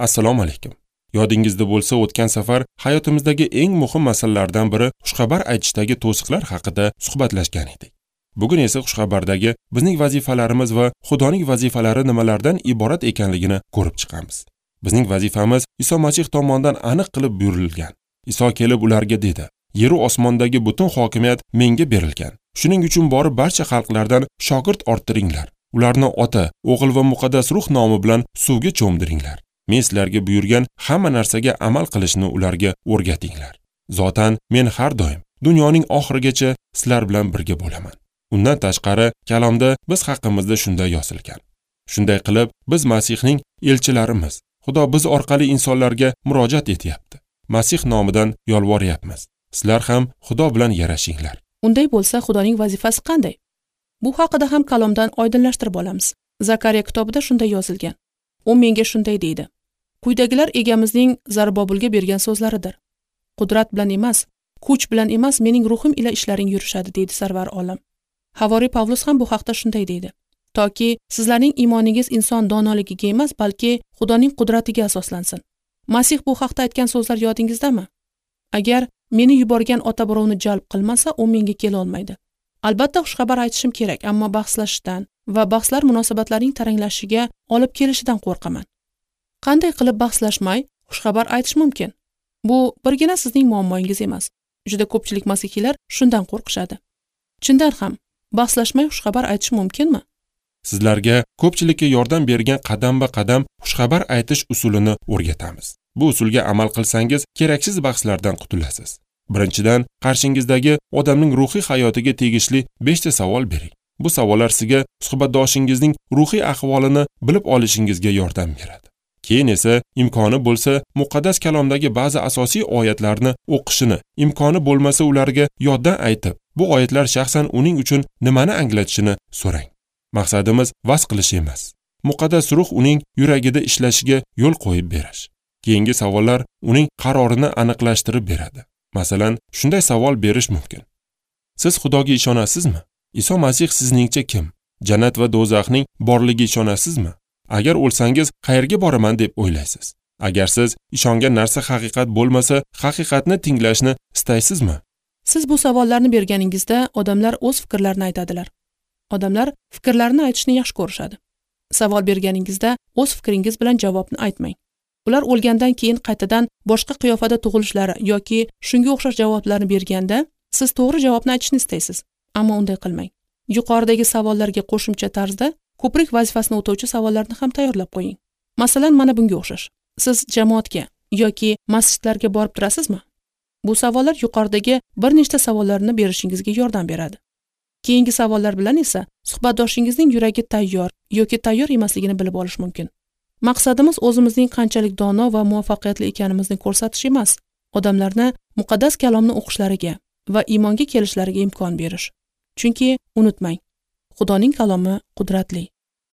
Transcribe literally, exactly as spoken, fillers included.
Assalomu alaykum. Yodingizda bo'lsa, o'tgan safar hayotimizdagi eng muhim masalalardan biri xushxabar aytishdagi to'siqlar haqida suhbatlashgan edik. Bugun esa xushxabardagi bizning vazifalarimiz va Xudoning vazifalari nimalardan iborat ekanligini ko'rib chiqamiz. Bizning vazifamiz Iso Masih tomonidan aniq qilib buyurilgan. Iso kelib ularga dedi: "Yer va osmondagi butun hokimiyat menga berilgan. Shuning uchun borib barcha xalqlardan shogird orttiringlar. Ularni Ota, O'g'il va Muqaddas Ruh nomi bilan suvga cho'mdiringlar. Men sizlarga buyurgan hamma narsaga amal qilishni ularga o'rgatinglar. Zotan men har doim dunyoning oxirigacha sizlar bilan birga bo'laman." Undan tashqari, kalomda biz haqimizda shunday yozilgan. Shunday qilib, biz Masihning elchilarimiz. Xudo biz orqali insonlarga murojaat etyapti. Masih nomidan yolvoryapmiz. Sizlar ham Xudo bilan yarashinglar. Unday bo'lsa, Xudoning vazifasi qanday? Bu haqida ham kalomdan oydinlashtirib olamiz. Zakariya kitobida shunday yozilgan. U menga shunday deydi: "Quyidagilar egamizning Zarbobulga bergan so'zlaridir. Qudrat bilan emas, kuch bilan emas, mening ruhim ila ishlaring yurishadi", deydi Sarvar olam. Havoriy Pavlus ham bu haqda shunday deydi: "Toki sizlarning iymoningiz inson donoligiga emas, balki Xudoning qudratiga asoslansin." Masih bu haqda aytgan so'zlar yodingizdami? Agar meni yuborgan ota birovni jalb qilmasa, u menga kela olmaydi. Albatta xushxabar aytishim kerak, ammo bahslashishdan va bahslar munosabatlarning taranglashishiga olib kelishidan qo'rqaman. Qanday qilib bahslashmay xushxabar aytish mumkin? Bu birgina sizning muammoingiz emas. Juda ko'pchilik masihiylar shundan qo'rqishadi. Chindan ham bahslashmay xushxabar aytish mumkinmi? Sizlarga ko'pchilikka yordam bergan qadam-ba-qadam xushxabar aytish usulini o'rgatamiz. Bu usulga amal qilsangiz, keraksiz bahslardan qutulasiz. Birinchidan, qarshingizdagi odamning ruhiy hayotiga tegishli besh ta savol bering. Bu savollar sizga suhbatdoshingizning ruhiy ahvolini bilib olishingizga yordam beradi. Keyin esa imkoni bo'lsa, muqaddas kalomdagi ba'zi asosiy oyatlarni o'qishini, imkoni bo'lmasa ularga yoddan aytib, bu oyatlar shaxsan uning uchun nimani anglatishini so'rang. Maqsadimiz vas qilish emas. Muqaddas ruh uning yuragida ishlashiga yo'l qo'yib berish. Keyingi savollar uning qarorini aniqlashtirib beradi. Masalan, shunday savol berish mumkin: Siz Xudoga ishonasizmi? Iso Masih sizningcha kim? Jannat va do'zaxning borligiga ishonasizmi? Agar o'lsangiz, qayerga boraman deb o'ylaysiz? Agar siz ishongan narsa haqiqat bo'lmasa, haqiqatni tinglashni istaysizmi? Siz bu savollarni berganingizda odamlar o'z fikrlarini aytadilar. Odamlar fikrlarini aytishni yaxshi ko'rishadi. Savol berganingizda o'z fikringiz bilan javobni aytmang. Ular o'lgandan keyin qaytadan boshqa qiyofada tug'ilishlari yoki shunga o'xshash javoblarni berganda, siz to'g'ri javobni aytishni istaysiz. Ammo unday qilmang. Yuqoridagi savollarga qo'shimcha tarzda ko'prik vazifasini o'tovchi savollarni ham tayyorlab qo'ying. Masalan, mana bunga o'xshash: Siz jamoatga yoki masjidlarga borib turasizmi? Bu savollar yuqoridagi bir nechta savollarni berishingizga yordam beradi. Keyingi savollar bilan esa suhbatdoshingizning yuragi tayyor yoki tayyor emasligini bilib olish mumkin. Maqsadimiz o'zimizning qanchalik dono va muvaffaqiyatli ekanimizni ko'rsatish emas, odamlarni muqaddas kalomni o'qishlariga va iymonga kelishlariga imkon berish. Chunki unutmang, Xudoning kalomi qudratli.